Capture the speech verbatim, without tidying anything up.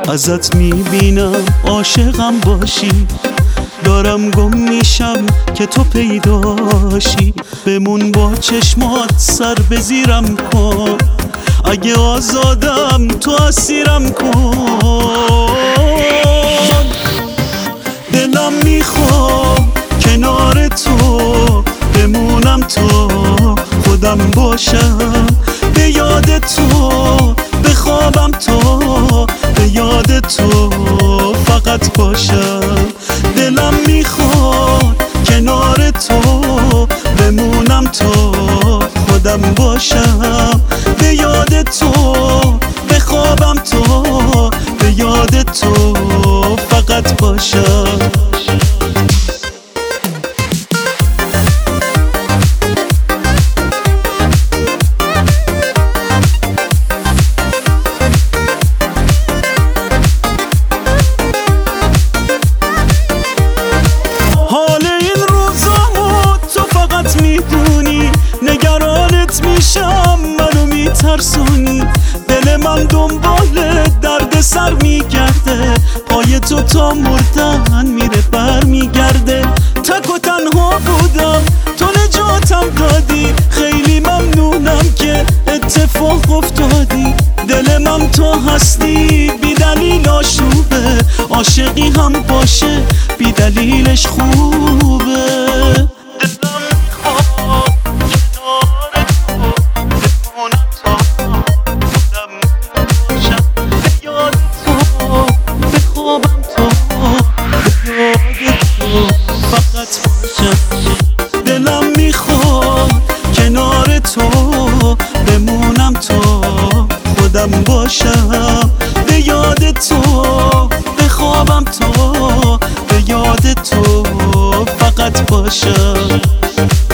ازت میبینم عاشقم باشی، دارم گم میشم که تو پیداشی. بمون با چشمات سر بزیرم کن، اگه آزادم تو اسیرم کن. دلم میخوام کنار تو بمونم تا خودم باشم، به یاد تو بخوابم تا به یاد تو فقط باشم. دلم میخواد کنار تو بمونم تا خودم باشم، به یاد تو بخوابم تا به یاد تو فقط باشم. منو میترسونی، دل من دنبال درد سر میگرده، پای تو تا مردن میره بر میگرده. تک و تنها بودم تو نجاتم دادی، خیلی ممنونم که اتفاق افتادی. دل من تو هستی بی دلیل آشوبه، عاشقی هم باشه بی دلیلش خوبه. دلم میخواد کنار تو بمونم تا خودم باشم، به یاد تو بخوابم تا به یاد تو فقط باشم.